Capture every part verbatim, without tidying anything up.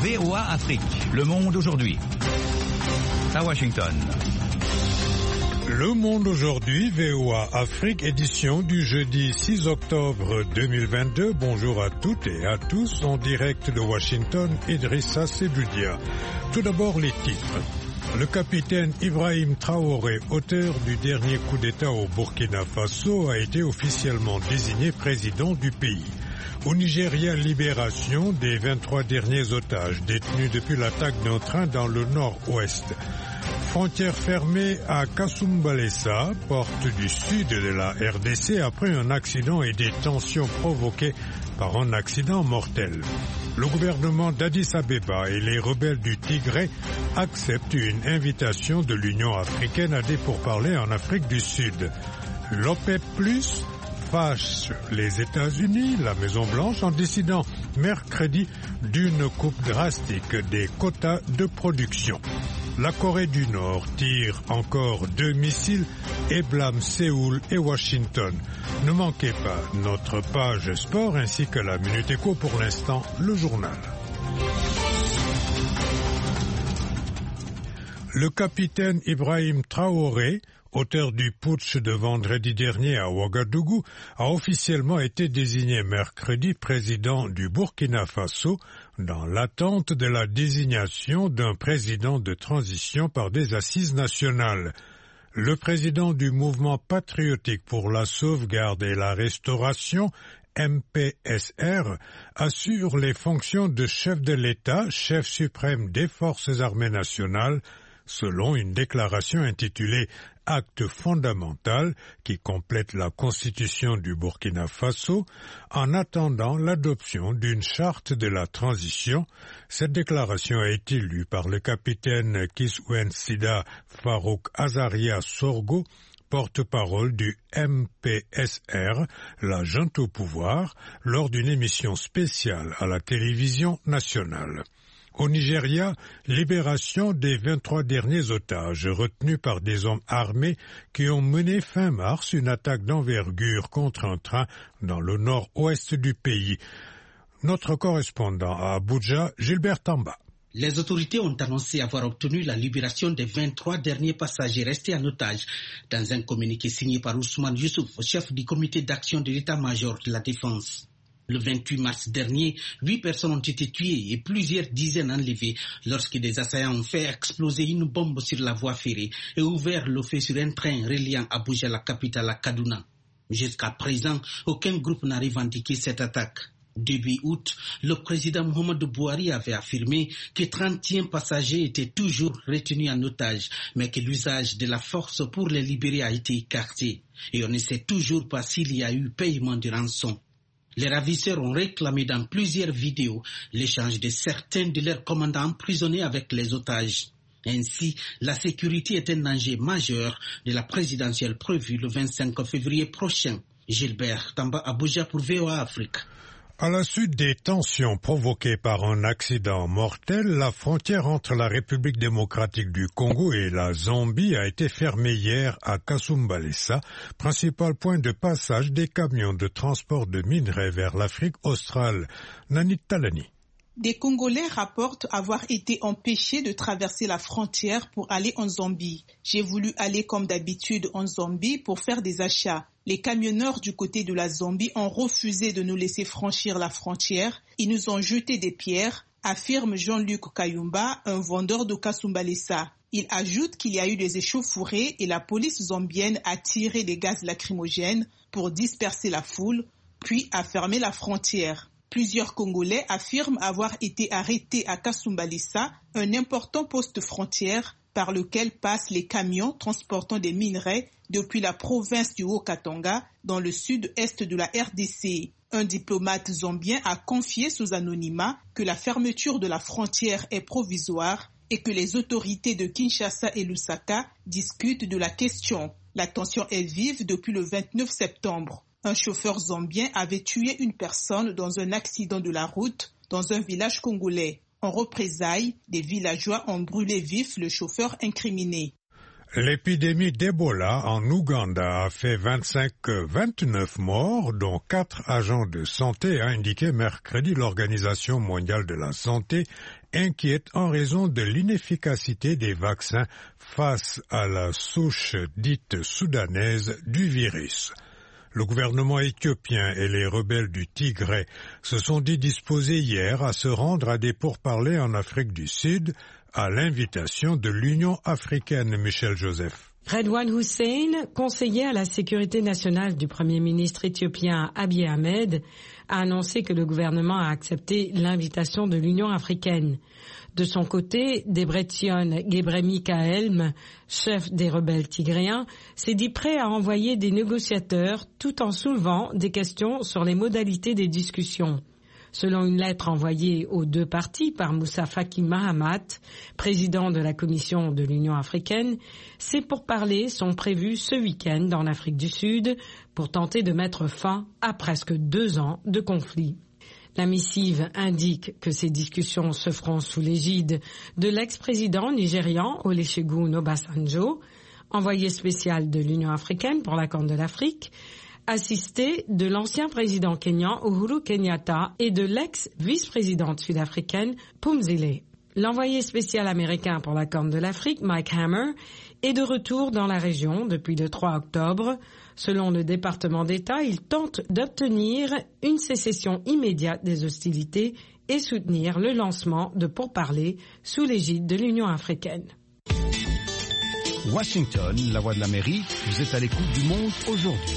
V O A Afrique, Le Monde aujourd'hui. À Washington. Le Monde aujourd'hui, V O A Afrique, édition du jeudi six octobre deux mille vingt-deux. Bonjour à toutes et à tous, en direct de Washington, Idrissa Seloudia. Tout d'abord les titres. Le capitaine Ibrahim Traoré, auteur du dernier coup d'État au Burkina Faso, a été officiellement désigné président du pays. Au Nigeria, libération des vingt-trois derniers otages détenus depuis l'attaque d'un train dans le nord-ouest. Frontière fermée à Kasumbalesa, porte du sud de la R D C, après un accident et des tensions provoquées par un accident mortel. Le gouvernement d'Addis Abeba et les rebelles du Tigré acceptent une invitation de l'Union africaine à des pourparlers en Afrique du Sud. L'OPEP plus fâche les États-Unis, la Maison-Blanche, en décidant mercredi d'une coupe drastique des quotas de production. La Corée du Nord tire encore deux missiles et blâme Séoul et Washington. Ne manquez pas notre page sport ainsi que la Minute Éco, pour l'instant le journal. Le capitaine Ibrahim Traoré, auteur du putsch de vendredi dernier à Ouagadougou, a officiellement été désigné mercredi président du Burkina Faso dans l'attente de la désignation d'un président de transition par des assises nationales. Le président du mouvement patriotique pour la sauvegarde et la restauration, M P S R, assure les fonctions de chef de l'État, chef suprême des forces armées nationales, selon une déclaration intitulée « Acte fondamental » qui complète la constitution du Burkina Faso, en attendant l'adoption d'une charte de la transition. Cette déclaration a été lue par le capitaine Kiswen Sida Farouk Azaria Sorgo, porte-parole du M P S R, la junte au pouvoir, lors d'une émission spéciale à la télévision nationale. Au Nigeria, libération des vingt-trois derniers otages retenus par des hommes armés qui ont mené fin mars une attaque d'envergure contre un train dans le nord-ouest du pays. Notre correspondant à Abuja, Gilbert Tamba. Les autorités ont annoncé avoir obtenu la libération des vingt-trois derniers passagers restés en otage dans un communiqué signé par Ousmane Youssouf, chef du comité d'action de l'état-major de la défense. Le vingt-huit mars dernier, huit personnes ont été tuées et plusieurs dizaines enlevées lorsque des assaillants ont fait exploser une bombe sur la voie ferrée et ouvert le feu sur un train reliant Abuja, la capitale, à Kaduna. Jusqu'à présent, aucun groupe n'a revendiqué cette attaque. Début août, le président Muhammadu Buhari avait affirmé que trente et un passagers étaient toujours retenus en otage, mais que l'usage de la force pour les libérer a été écarté. Et on ne sait toujours pas s'il y a eu paiement de rançon. Les ravisseurs ont réclamé dans plusieurs vidéos l'échange de certains de leurs commandants emprisonnés avec les otages. Ainsi, la sécurité est un enjeu majeur de la présidentielle prévue le vingt-cinq février prochain. Gilbert Tamba, Abuja pour V O A Afrique. À la suite des tensions provoquées par un accident mortel, la frontière entre la République démocratique du Congo et la Zambie a été fermée hier à Kasumbalesa, principal point de passage des camions de transport de minerais vers l'Afrique australe. Nanit Talani. Des Congolais rapportent avoir été empêchés de traverser la frontière pour aller en Zambie. J'ai voulu aller comme d'habitude en Zambie pour faire des achats. Les camionneurs du côté de la Zambie ont refusé de nous laisser franchir la frontière. Ils nous ont jeté des pierres, affirme Jean-Luc Kayumba, un vendeur de Kasumbalesa. Il ajoute qu'il y a eu des échauffourées et la police zambienne a tiré des gaz lacrymogènes pour disperser la foule, puis a fermé la frontière. Plusieurs Congolais affirment avoir été arrêtés à Kasumbalesa, un important poste frontière par lequel passent les camions transportant des minerais depuis la province du Haut-Katanga dans le sud-est de la R D C. Un diplomate zambien a confié sous anonymat que la fermeture de la frontière est provisoire et que les autorités de Kinshasa et Lusaka discutent de la question. La tension est vive depuis le vingt-neuf septembre. Un chauffeur zambien avait tué une personne dans un accident de la route dans un village congolais. En représailles, des villageois ont brûlé vif le chauffeur incriminé. L'épidémie d'Ebola en Ouganda a fait vingt-cinq, vingt-neuf morts, dont quatre agents de santé, a indiqué mercredi l'Organisation mondiale de la santé, inquiète en raison de l'inefficacité des vaccins face à la souche dite soudanaise du virus. Le gouvernement éthiopien et les rebelles du Tigré se sont dit disposés hier à se rendre à des pourparlers en Afrique du Sud, à l'invitation de l'Union africaine. Michel Joseph. Redouane Hussein, conseiller à la sécurité nationale du Premier ministre éthiopien Abiy Ahmed, a annoncé que le gouvernement a accepté l'invitation de l'Union africaine. De son côté, Debretsion Gebremichael, chef des rebelles tigréens, s'est dit prêt à envoyer des négociateurs tout en soulevant des questions sur les modalités des discussions. Selon une lettre envoyée aux deux parties par Moussa Faki Mahamat, président de la Commission de l'Union africaine, ces pourparlers sont prévus ce week-end en Afrique du Sud pour tenter de mettre fin à presque deux ans de conflit. La missive indique que ces discussions se feront sous l'égide de l'ex-président nigérian Olusegun Obasanjo, envoyé spécial de l'Union africaine pour la Corne de l'Afrique, assisté de l'ancien président kényan Uhuru Kenyatta et de l'ex-vice-présidente sud-africaine Pumzile. L'envoyé spécial américain pour la Corne de l'Afrique, Mike Hammer, est de retour dans la région depuis le trois octobre. Selon le département d'État, il tente d'obtenir une sécession immédiate des hostilités et soutenir le lancement de pourparlers sous l'égide de l'Union africaine. Washington, la voix de l'Amérique, vous êtes à l'écoute du monde aujourd'hui.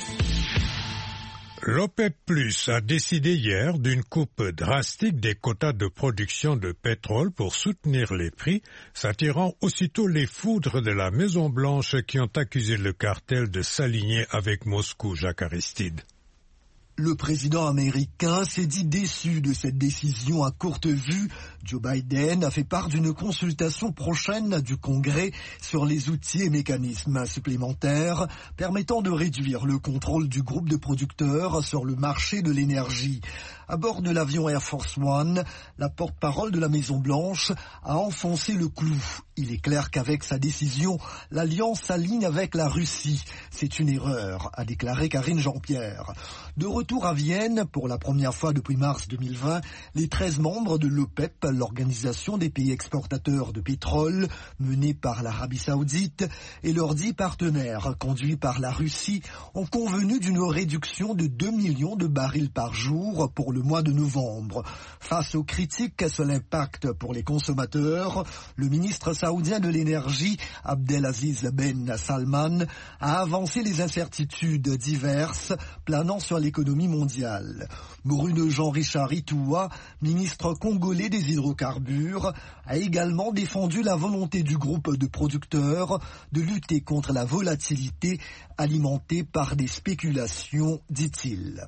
L'OPEP plus, a décidé hier d'une coupe drastique des quotas de production de pétrole pour soutenir les prix, s'attirant aussitôt les foudres de la Maison-Blanche qui ont accusé le cartel de s'aligner avec Moscou. Jacques Aristide. Le président américain s'est dit déçu de cette décision à courte vue. Joe Biden a fait part d'une consultation prochaine du Congrès sur les outils et mécanismes supplémentaires permettant de réduire le contrôle du groupe de producteurs sur le marché de l'énergie. À bord de l'avion Air Force One, la porte-parole de la Maison-Blanche a enfoncé le clou. Il est clair qu'avec sa décision, l'Alliance s'aligne avec la Russie. C'est une erreur, a déclaré Karine Jean-Pierre. De retour à Vienne, pour la première fois depuis mars deux mille vingt, les treize membres de l'OPEP, l'organisation des pays exportateurs de pétrole, menée par l'Arabie Saoudite, et leurs dix partenaires, conduits par la Russie, ont convenu d'une réduction de deux millions de barils par jour pour le mois de novembre. Face aux critiques sur l'impact pour les consommateurs, le ministre saoudien de l'énergie, Abdelaziz Ben Salman, a avancé les incertitudes diverses planant sur l'économie mondiale. Bruno Jean-Richard Itoua, ministre congolais des hydrocarbures, a également défendu la volonté du groupe de producteurs de lutter contre la volatilité alimentée par des spéculations, dit-il.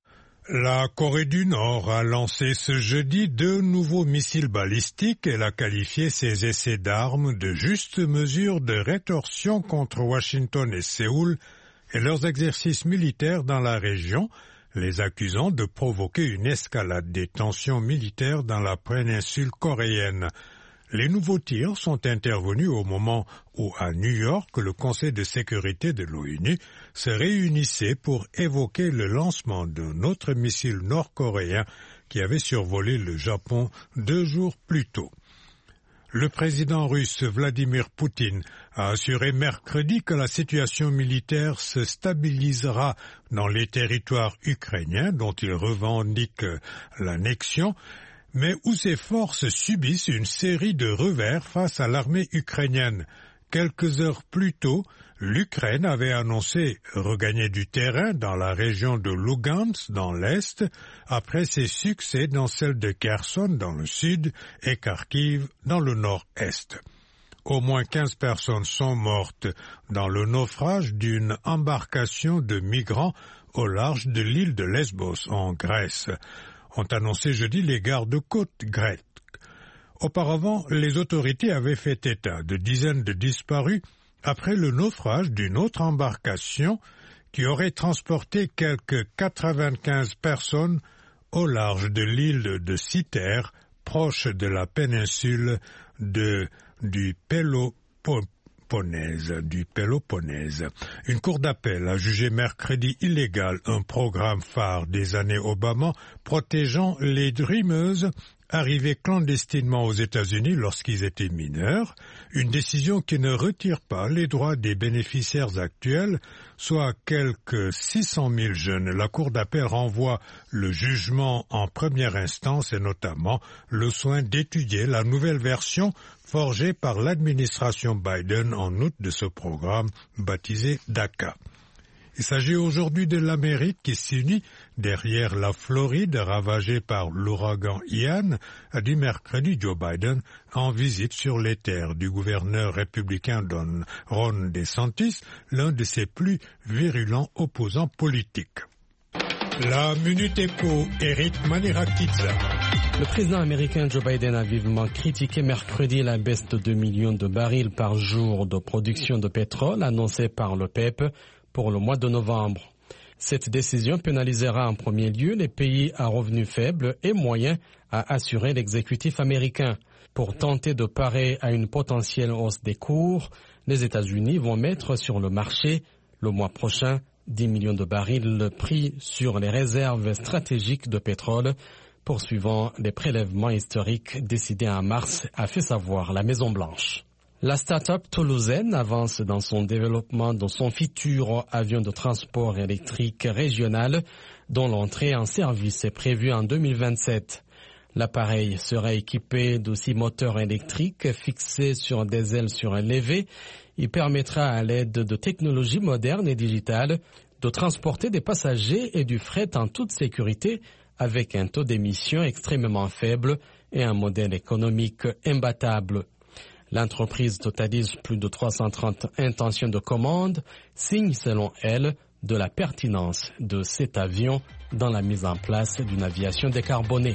La Corée du Nord a lancé ce jeudi deux nouveaux missiles balistiques. Elle a qualifié ces essais d'armes de justes mesures de rétorsion contre Washington et Séoul et leurs exercices militaires dans la région, les accusant de provoquer une escalade des tensions militaires dans la péninsule coréenne. Les nouveaux tirs sont intervenus au moment où, à New York, le Conseil de sécurité de l'ONU se réunissait pour évoquer le lancement d'un autre missile nord-coréen qui avait survolé le Japon deux jours plus tôt. Le président russe Vladimir Poutine a assuré mercredi que la situation militaire se stabilisera dans les territoires ukrainiens dont il revendique l'annexion, mais où ses forces subissent une série de revers face à l'armée ukrainienne. Quelques heures plus tôt, l'Ukraine avait annoncé regagner du terrain dans la région de Lugansk dans l'Est, après ses succès dans celle de Kherson dans le sud et Kharkiv dans le nord-est. Au moins quinze personnes sont mortes dans le naufrage d'une embarcation de migrants au large de l'île de Lesbos en Grèce, ont annoncé jeudi les gardes-côtes grecs. Auparavant, les autorités avaient fait état de dizaines de disparus après le naufrage d'une autre embarcation qui aurait transporté quelques quatre-vingt-quinze personnes au large de l'île de Cythère, proche de la péninsule de, du Péloponèse. Péloponnèse, du Péloponnèse. Une cour d'appel a jugé mercredi illégal un programme phare des années Obama protégeant les Dreamers arrivés clandestinement aux États-Unis lorsqu'ils étaient mineurs, une décision qui ne retire pas les droits des bénéficiaires actuels, soit quelques six cent mille jeunes. La Cour d'appel renvoie le jugement en première instance et notamment le soin d'étudier la nouvelle version forgée par l'administration Biden en août de ce programme baptisé DACA. Il s'agit aujourd'hui de l'Amérique qui s'unit derrière la Floride ravagée par l'ouragan Ian, a dit mercredi Joe Biden en visite sur les terres du gouverneur républicain Don Ron DeSantis, l'un de ses plus virulents opposants politiques. La Minute Éco, Eric Manirakidza. Le président américain Joe Biden a vivement critiqué mercredi la baisse de deux millions de barils par jour de production de pétrole annoncée par l'OPEP pour le mois de novembre. Cette décision pénalisera en premier lieu les pays à revenus faibles et moyens, a assuré l'exécutif américain. Pour tenter de parer à une potentielle hausse des cours, les États-Unis vont mettre sur le marché le mois prochain dix millions de barils pris sur les réserves stratégiques de pétrole, poursuivant les prélèvements historiques décidés en mars, a fait savoir la Maison-Blanche. La start-up toulousaine avance dans son développement de son futur avion de transport électrique régional dont l'entrée en service est prévue en deux mille vingt-sept. L'appareil sera équipé de six moteurs électriques fixés sur des ailes surélevées. Il permettra à l'aide de technologies modernes et digitales de transporter des passagers et du fret en toute sécurité avec un taux d'émission extrêmement faible et un modèle économique imbattable. L'entreprise totalise plus de trois cent trente intentions de commande, signe selon elle de la pertinence de cet avion dans la mise en place d'une aviation décarbonée.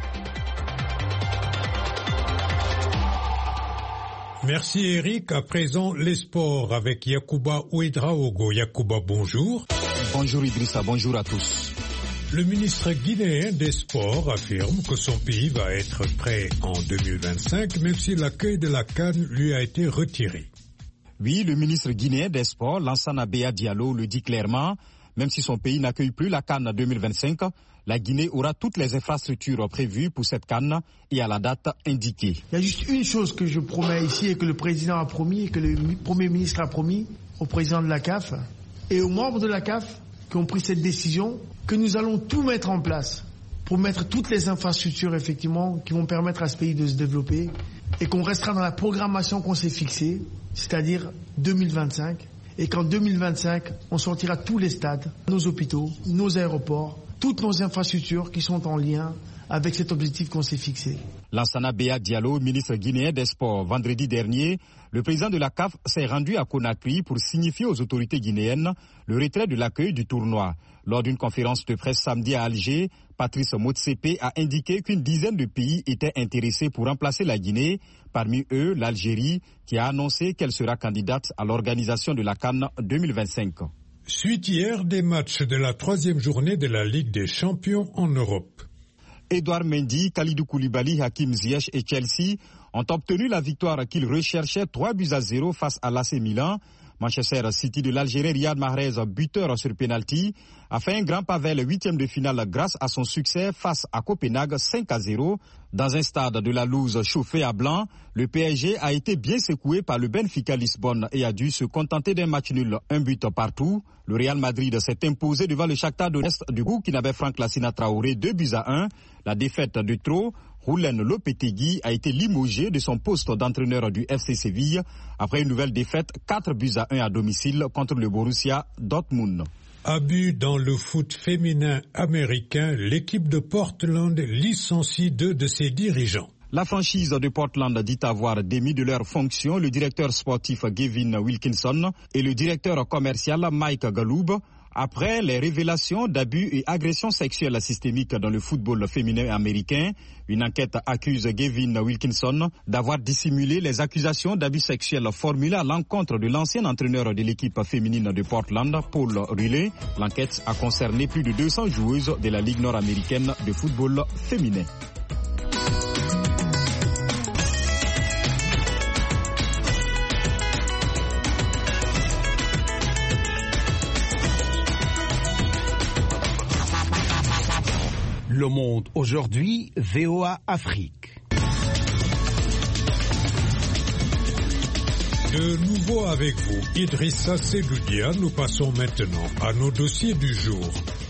Merci Eric. À présent, les sports avec Yacouba Ouedraogo. Yacouba, bonjour. Bonjour Idrissa, bonjour à tous. Le ministre guinéen des Sports affirme que son pays va être prêt en deux mille vingt-cinq, même si l'accueil de la CAN lui a été retiré. Oui, le ministre guinéen des Sports, Lansana Béa Diallo, le dit clairement. Même si son pays n'accueille plus la CAN deux mille vingt-cinq, la Guinée aura toutes les infrastructures prévues pour cette CAN et à la date indiquée. Il y a juste une chose que je promets ici et que le président a promis et que le Premier ministre a promis au président de la C A F et aux membres de la C A F qui ont pris cette décision, que nous allons tout mettre en place pour mettre toutes les infrastructures effectivement qui vont permettre à ce pays de se développer et qu'on restera dans la programmation qu'on s'est fixée, c'est-à-dire deux mille vingt-cinq, et qu'en deux mille vingt-cinq, on sortira tous les stades, nos hôpitaux, nos aéroports, toutes nos infrastructures qui sont en lien avec cet objectif qu'on s'est fixé. Lansana Béa Diallo, ministre guinéen des Sports, vendredi dernier, le président de la C A F s'est rendu à Conakry pour signifier aux autorités guinéennes le retrait de l'accueil du tournoi. Lors d'une conférence de presse samedi à Alger, Patrice Motsepe a indiqué qu'une dizaine de pays étaient intéressés pour remplacer la Guinée, parmi eux l'Algérie, qui a annoncé qu'elle sera candidate à l'organisation de la CAN deux mille vingt-cinq. Suite hier des matchs de la troisième journée de la Ligue des Champions en Europe. Edouard Mendy, Kalidou Koulibaly, Hakim Ziyech et Chelsea ont obtenu la victoire qu'ils recherchaient trois buts à zéro face à l'A C Milan. Manchester City de l'Algérien Riyad Mahrez, buteur sur penalty, a fait un grand pavé le huitième de finale grâce à son succès face à Copenhague cinq à zéro. Dans un stade de la Louse chauffé à blanc, le P S G a été bien secoué par le Benfica Lisbonne et a dû se contenter d'un match nul, un but partout. Le Real Madrid s'est imposé devant le Shakhtar Donetsk du Burkinabé Franck Lassina Traoré, deux buts à un. La défaite de trop, Roulen Lopetegui a été limogé de son poste d'entraîneur du F C Séville après une nouvelle défaite, quatre buts à un à domicile contre le Borussia Dortmund. Abus dans le foot féminin américain, l'équipe de Portland licencie deux de ses dirigeants. La franchise de Portland dit avoir démis de leur fonction le directeur sportif Gavin Wilkinson et le directeur commercial Mike Galoob après les révélations d'abus et agressions sexuelles systémiques dans le football féminin américain. Une enquête accuse Gavin Wilkinson d'avoir dissimulé les accusations d'abus sexuels formulées à l'encontre de l'ancien entraîneur de l'équipe féminine de Portland, Paul Riley. L'enquête a concerné plus de deux cents joueuses de la Ligue nord-américaine de football féminin. Le Monde aujourd'hui, V O A Afrique. De nouveau avec vous, Idrissa Seloudia, nous passons maintenant à nos dossiers du jour.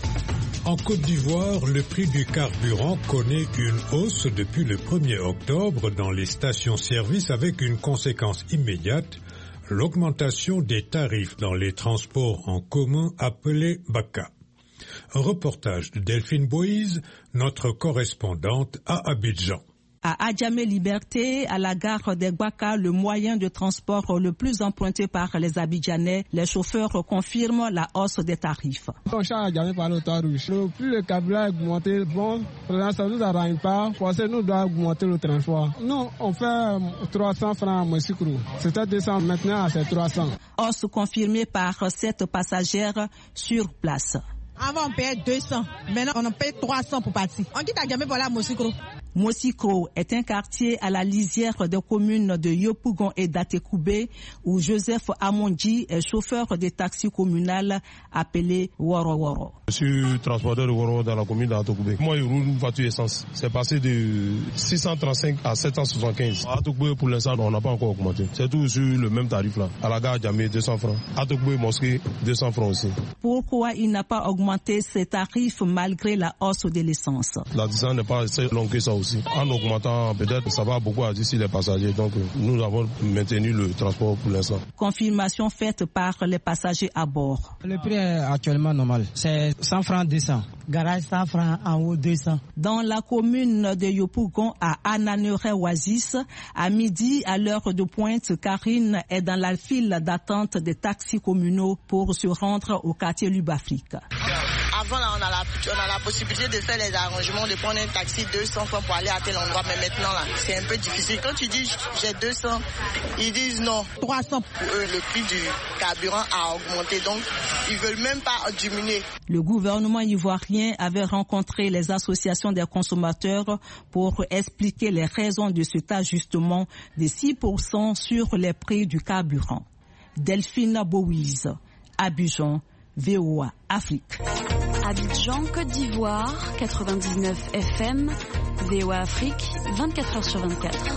En Côte d'Ivoire, le prix du carburant connaît une hausse depuis le premier octobre dans les stations-service avec une conséquence immédiate, l'augmentation des tarifs dans les transports en commun appelés B A C A. Un reportage de Delphine Boïse, notre correspondante à Abidjan. À Adjamé Liberté, à la gare d'Egbaka, le moyen de transport le plus emprunté par les Abidjanais, les chauffeurs confirment la hausse des tarifs. On charge Adjamé par le toit rouge. Le plus le carburant a augmenté, bon, ça nous arrange pas, parce que nous devons augmenter le transport. Nous, on fait trois cents francs à Mosikro. C'était deux cents, maintenant c'est trois cents. Hausse confirmée par sept passagères sur place. Avant on payait deux cents, maintenant on en paye trois cents pour partir. On quitte Adjamé pour aller à Mosikro. Mosikro est un quartier à la lisière des communes de Yopougon et d'Atekoubé où Joseph Amondi est chauffeur de taxi communal appelé Woro Woro. Je suis transporteur de Woro dans la commune d'Atekoubé. Moi, je roule une voiture essence. C'est passé de six cent trente-cinq à sept cent soixante-quinze. À Atekoubé, pour l'instant, on n'a pas encore augmenté. C'est tout sur le même tarif là. À la gare Djamé, deux cents francs. Atekoubé, Mosquée, deux cents francs aussi. Pourquoi il n'a pas augmenté ses tarifs malgré la hausse de l'essence? La distance n'est pas assez longue que ça aussi. En augmentant, peut-être, ça va beaucoup adoucir les passagers. Donc, nous avons maintenu le transport pour l'instant. Confirmation faite par les passagers à bord. Le prix est actuellement normal. C'est cent francs, deux cents. Garage cent francs, en haut deux cents. Dans la commune de Yopougon, à Ananere-Oasis, à midi, à l'heure de pointe, Karine est dans la file d'attente des taxis communaux pour se rendre au quartier Lubafrique. Avant, là, on a, la, on a la possibilité de faire les arrangements, de prendre un taxi deux cents francs pour aller à tel endroit. Mais maintenant, là, c'est un peu difficile. Quand tu dis j'ai deux cents, ils disent non. trois cents. Pour eux, le prix du carburant a augmenté. Donc, ils veulent même pas diminuer. Le gouvernement ivoirien avait rencontré les associations des consommateurs pour expliquer les raisons de cet ajustement de six pour cent sur les prix du carburant. Delphine Boïse, Abidjan, V O A Afrique. Abidjan, Côte d'Ivoire, quatre-vingt-dix-neuf F M, V O A Afrique, vingt-quatre heures sur vingt-quatre.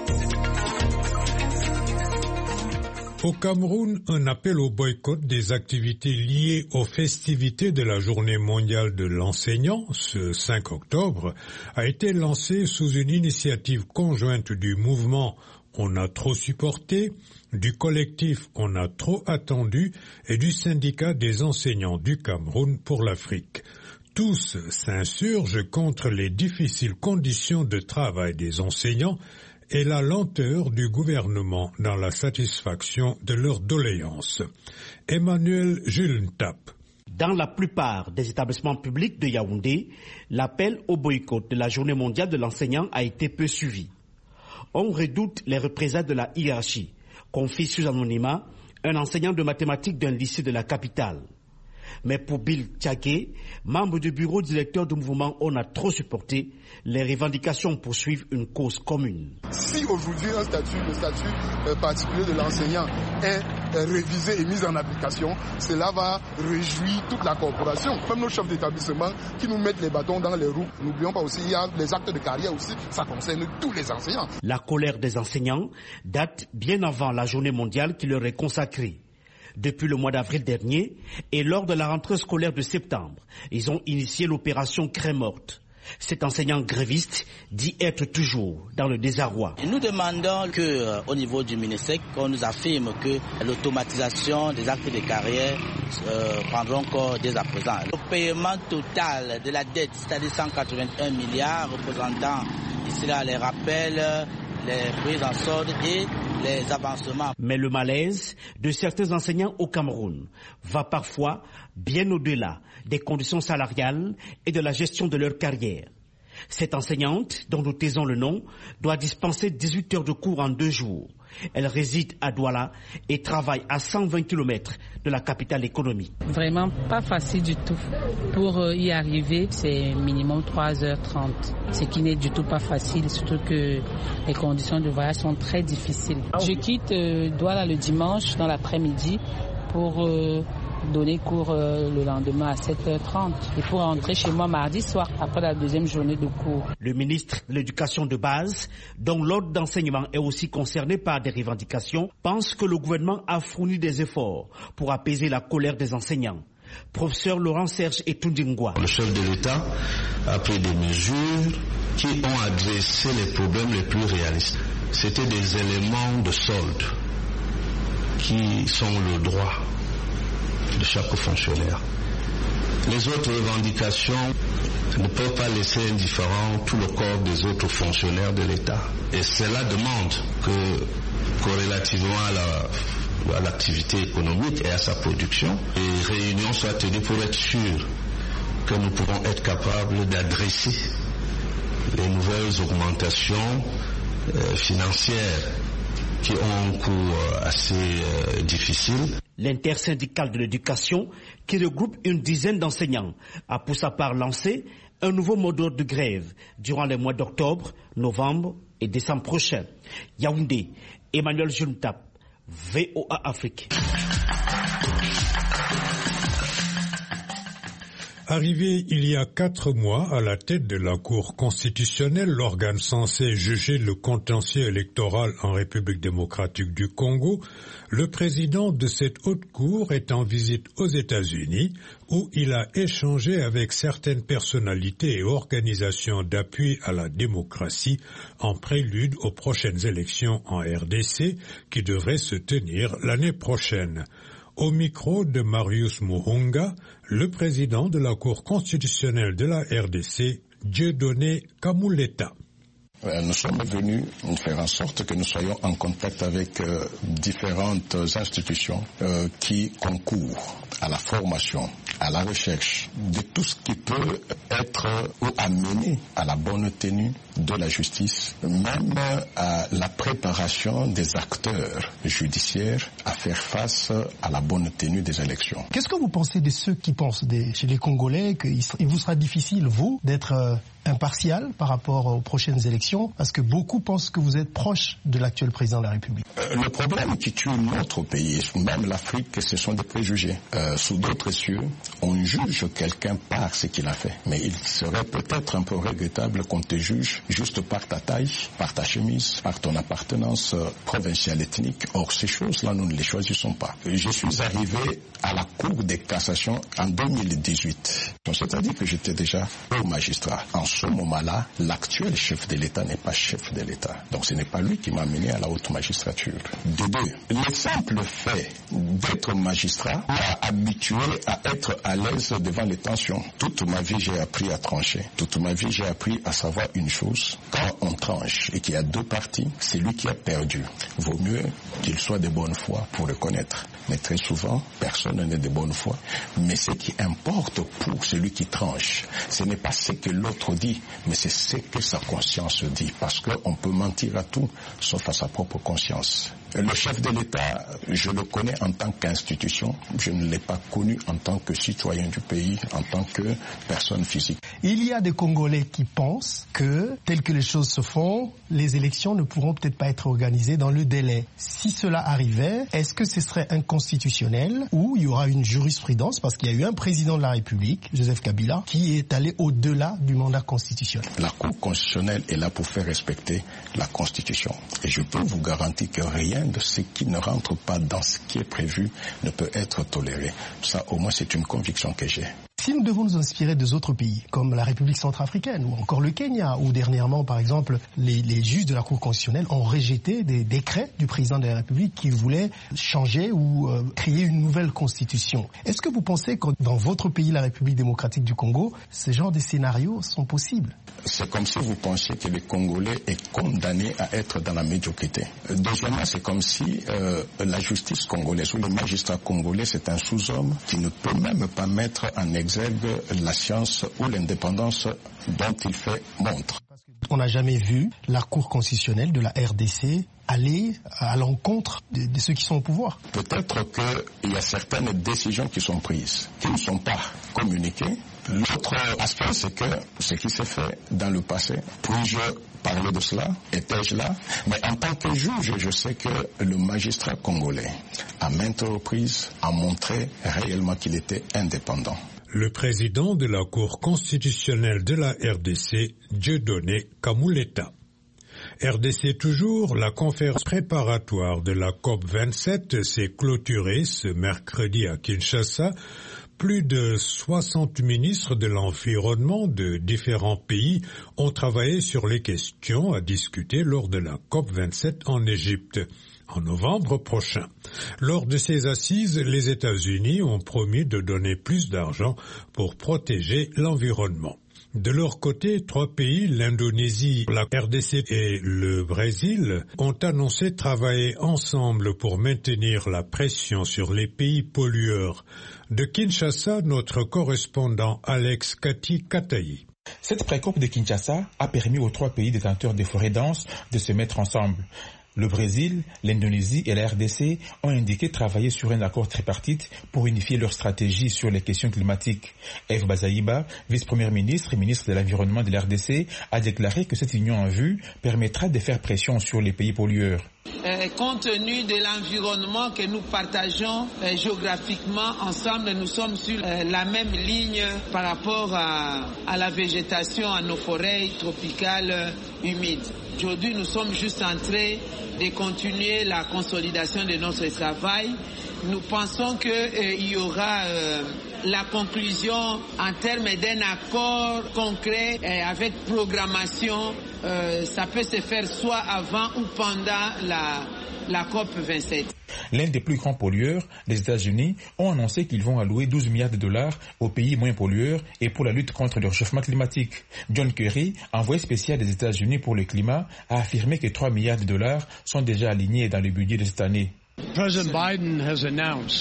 Au Cameroun, un appel au boycott des activités liées aux festivités de la Journée mondiale de l'enseignant, ce cinq octobre, a été lancé sous une initiative conjointe du mouvement On a trop supporté, du collectif On a trop attendu et du syndicat des enseignants du Cameroun pour l'Afrique. Tous s'insurgent contre les difficiles conditions de travail des enseignants et la lenteur du gouvernement dans la satisfaction de leurs doléances. Emmanuel Julentap. Dans la plupart des établissements publics de Yaoundé, l'appel au boycott de la Journée mondiale de l'enseignant a été peu suivi. On redoute les représailles de la hiérarchie, confie sous anonymat un enseignant de mathématiques d'un lycée de la capitale. Mais pour Bill Tchaké, membre du bureau directeur du mouvement On a trop supporté, les revendications poursuivent une cause commune. Si aujourd'hui un statut, le statut euh, particulier de l'enseignant est euh, révisé et mis en application, cela va réjouir toute la corporation, même nos chefs d'établissement qui nous mettent les bâtons dans les roues. N'oublions pas aussi, il y a les actes de carrière aussi, ça concerne tous les enseignants. La colère des enseignants date bien avant la journée mondiale qui leur est consacrée. Depuis le mois d'avril dernier et lors de la rentrée scolaire de septembre, ils ont initié l'opération Craie morte. Cet enseignant gréviste dit être toujours dans le désarroi. Nous demandons que, euh, au niveau du MINESEC, qu'on nous affirme que l'automatisation des actes de carrière euh, prendra encore dès à présent. Le paiement total de la dette, c'est-à-dire cent quatre-vingt-un milliards, représentant ici là les rappels, les prises en solde et les avancements. Mais le malaise de certains enseignants au Cameroun va parfois bien au-delà des conditions salariales et de la gestion de leur carrière. Cette enseignante, dont nous taisons le nom, doit dispenser dix-huit heures de cours en deux jours. Elle réside à Douala et travaille à cent vingt kilomètres de la capitale économique. Vraiment pas facile du tout. Pour y arriver, c'est minimum trois heures trente, ce qui n'est du tout pas facile, surtout que les conditions de voyage sont très difficiles. Je quitte euh, Douala le dimanche dans l'après-midi pour euh, donner cours euh, le lendemain à sept heures trente et pour rentrer chez moi mardi soir après la deuxième journée de cours. Le ministre de l'Éducation de base, dont l'ordre d'enseignement est aussi concerné par des revendications, pense que le gouvernement a fourni des efforts pour apaiser la colère des enseignants. Professeur Laurent-Serge Etundingwa. Le chef de l'État a pris des mesures qui ont adressé les problèmes les plus réalistes. C'était des éléments de solde qui sont le droit de chaque fonctionnaire. Les autres revendications ne peuvent pas laisser indifférent tout le corps des autres fonctionnaires de l'État. Et cela demande que, corrélativement à la, à l'activité économique et à sa production, les réunions soient tenues pour être sûres que nous pouvons être capables d'adresser les nouvelles augmentations euh, financières qui ont un coût assez euh, difficile. L'intersyndicale de l'éducation, qui regroupe une dizaine d'enseignants, a pour sa part lancé un nouveau mot d'ordre de grève durant les mois d'octobre, novembre et décembre prochains. Yaoundé, Emmanuel Juntap, V O A Afrique. Arrivé il y a quatre mois à la tête de la Cour constitutionnelle, l'organe censé juger le contentieux électoral en République démocratique du Congo, le président de cette haute cour est en visite aux États-Unis où il a échangé avec certaines personnalités et organisations d'appui à la démocratie en prélude aux prochaines élections en R D C qui devraient se tenir l'année prochaine. Au micro de Marius Muhunga, le président de la Cour constitutionnelle de la R D C, Dieudonné Kamuleta. Nous sommes venus faire en sorte que nous soyons en contact avec euh, différentes institutions euh, qui concourent à la formation, à la recherche de tout ce qui peut être ou amener à la bonne tenue de la justice, même à la préparation des acteurs judiciaires à faire face à la bonne tenue des élections. Qu'est-ce que vous pensez de ceux qui pensent des, chez les Congolais qu'il vous sera difficile, vous, d'être euh, impartial par rapport aux prochaines élections, parce que beaucoup pensent que vous êtes proche de l'actuel président de la République? Euh, le problème qui tue notre pays, même l'Afrique, ce sont des préjugés. Euh, sous d'autres cieux, on juge quelqu'un par ce qu'il a fait. Mais il serait peut-être un peu regrettable qu'on te juge juste par ta taille, par ta chemise, par ton appartenance provinciale ethnique. Or, ces choses-là, nous ne les choisissons pas. Je suis arrivé à la Cour de cassation en deux mille dix-huit. C'est-à-dire que j'étais déjà au magistrat. En ce moment-là, l'actuel chef de l'État n'est pas chef de l'État. Donc ce n'est pas lui qui m'a amené à la haute magistrature. De deux, le simple fait d'être magistrat m'a habitué à être à l'aise devant les tensions. Toute ma vie, j'ai appris à trancher. Toute ma vie, j'ai appris à savoir une chose. Quand on tranche et qu'il y a deux parties, c'est lui qui a perdu. Vaut mieux qu'il soit de bonne foi pour le connaître. Mais très souvent, personne n'est de bonne foi. Mais ce qui importe pour celui qui tranche, ce n'est pas ce que l'autre dit, mais c'est ce que sa conscience dit. Parce qu'on peut mentir à tout, sauf à sa propre conscience. Le chef de l'État, je le connais en tant qu'institution, je ne l'ai pas connu en tant que citoyen du pays, en tant que personne physique. Il y a des Congolais qui pensent que, telles que les choses se font, les élections ne pourront peut-être pas être organisées dans le délai. Si cela arrivait, est-ce que ce serait inconstitutionnel ou il y aura une jurisprudence, parce qu'il y a eu un président de la République, Joseph Kabila, qui est allé au-delà du mandat constitutionnel? La Cour constitutionnelle est là pour faire respecter la Constitution. Et je peux vous garantir que rien de ce qui ne rentre pas dans ce qui est prévu ne peut être toléré. Ça, au moins, c'est une conviction que j'ai. Si nous devons nous inspirer des autres pays, comme la République centrafricaine ou encore le Kenya, où dernièrement, par exemple, les, les juges de la Cour constitutionnelle ont rejeté des décrets du président de la République qui voulait changer ou euh, créer une nouvelle constitution. Est-ce que vous pensez que dans votre pays, la République démocratique du Congo, ce genre de scénarios sont possibles? C'est comme si vous pensiez que le Congolais est condamné à être dans la médiocrité. Deuxièmement, c'est comme si euh, la justice congolaise ou le magistrat congolais, c'est un sous-homme qui ne peut même pas mettre en exergue la science ou l'indépendance dont il fait montre. On n'a jamais vu la Cour constitutionnelle de la R D C aller à l'encontre de, de ceux qui sont au pouvoir. Peut-être qu'il y a certaines décisions qui sont prises, qui ne sont pas communiquées L'autre aspect, c'est que ce qui s'est fait dans le passé, puis-je parler de cela? Étais-je là? Mais en tant que juge, je sais que le magistrat congolais, à maintes reprises, a montré réellement qu'il était indépendant. Le président de la Cour constitutionnelle de la R D C, Dieudonné Kamuleta. R D C toujours, la conférence préparatoire de la COP vingt-sept s'est clôturée ce mercredi à Kinshasa. Plus de soixante ministres de l'environnement de différents pays ont travaillé sur les questions à discuter lors de la COP vingt-sept en Égypte, en novembre prochain. Lors de ces assises, les États-Unis ont promis de donner plus d'argent pour protéger l'environnement. De leur côté, trois pays, l'Indonésie, la R D C et le Brésil, ont annoncé travailler ensemble pour maintenir la pression sur les pays pollueurs. De Kinshasa, notre correspondant Alex Kati Katayi. Cette pré-COP de Kinshasa a permis aux trois pays détenteurs des forêts denses de se mettre ensemble. Le Brésil, l'Indonésie et la R D C ont indiqué travailler sur un accord tripartite pour unifier leur stratégie sur les questions climatiques. Eve Bazaïba, vice-première ministre et ministre de l'Environnement de la R D C, a déclaré que cette union en vue permettra de faire pression sur les pays pollueurs. Euh, compte tenu de l'environnement que nous partageons euh, géographiquement ensemble, nous sommes sur euh, la même ligne par rapport à, à la végétation, à nos forêts tropicales euh, humides. Aujourd'hui, nous sommes juste en train de continuer la consolidation de notre travail. Nous pensons qu'il euh, y aura euh, la conclusion en termes d'un accord concret euh, avec programmation. Euh, ça peut se faire soit avant ou pendant la, la COP vingt-sept. L'un des plus grands pollueurs, les États-Unis, ont annoncé qu'ils vont allouer douze milliards de dollars aux pays moins pollueurs et pour la lutte contre le réchauffement climatique. John Kerry, envoyé spécial des États-Unis pour le climat, a affirmé que trois milliards de dollars sont déjà alignés dans le budget de cette année. President Biden has announced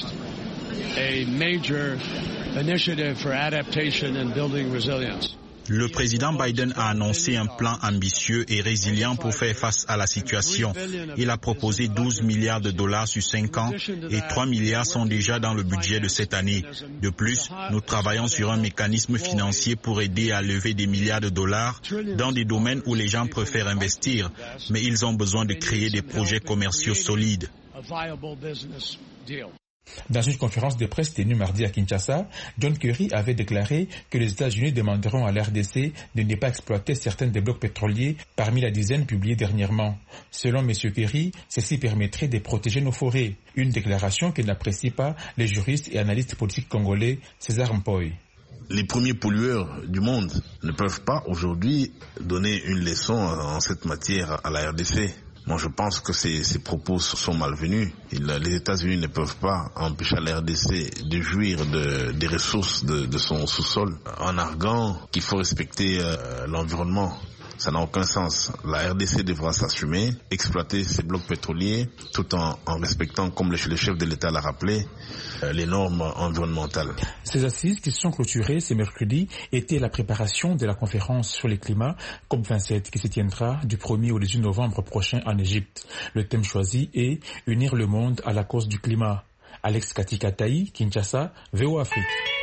a major initiative for adaptation and building resilience. Le président Biden a annoncé un plan ambitieux et résilient pour faire face à la situation. Il a proposé douze milliards de dollars sur cinq ans et trois milliards sont déjà dans le budget de cette année. De plus, nous travaillons sur un mécanisme financier pour aider à lever des milliards de dollars dans des domaines où les gens préfèrent investir, mais ils ont besoin de créer des projets commerciaux solides. Dans une conférence de presse tenue mardi à Kinshasa, John Kerry avait déclaré que les États-Unis demanderont à l'R D C de ne pas exploiter certains des blocs pétroliers parmi la dizaine publiée dernièrement. Selon M. Kerry, ceci permettrait de protéger nos forêts. Une déclaration que n'apprécie pas les juristes et analystes politiques congolais César Mpoy. Les premiers pollueurs du monde ne peuvent pas aujourd'hui donner une leçon en cette matière à la R D C. Moi, je pense que ces, ces propos sont malvenus. Il, les États-Unis ne peuvent pas empêcher la R D C de jouir de, des ressources de, de son sous-sol en arguant qu'il faut respecter euh, l'environnement. Ça n'a aucun sens. La R D C devra s'assumer, exploiter ses blocs pétroliers tout en, en respectant, comme le, le chef de l'État l'a rappelé, euh, les normes environnementales. Ces assises qui se sont clôturées ce mercredi étaient la préparation de la conférence sur le climat COP vingt-sept qui se tiendra du premier au dix-huit novembre prochain en Égypte. Le thème choisi est « Unir le monde à la cause du climat ». Alex Katikataï, Kinshasa, V O Afrique.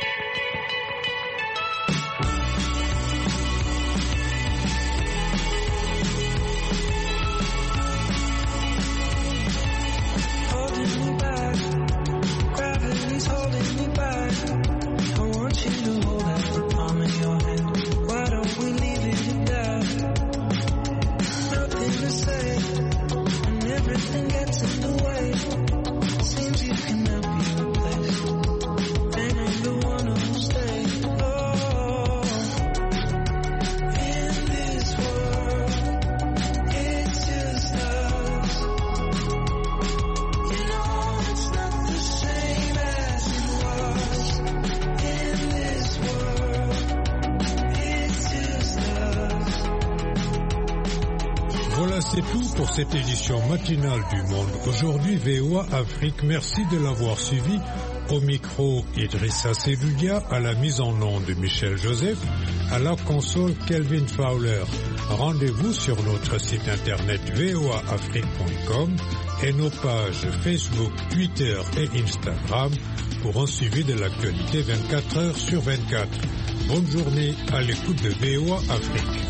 C'est tout pour cette édition matinale du Monde. Aujourd'hui, V O A Afrique, merci de l'avoir suivi. Au micro, Idrissa Seloudia, à la mise en onde de Michel Joseph, à la console Kelvin Fowler. Rendez-vous sur notre site internet v o a afrique point com et nos pages Facebook, Twitter et Instagram pour un suivi de l'actualité vingt-quatre heures sur vingt-quatre. bonne journée à l'écoute de V O A Afrique.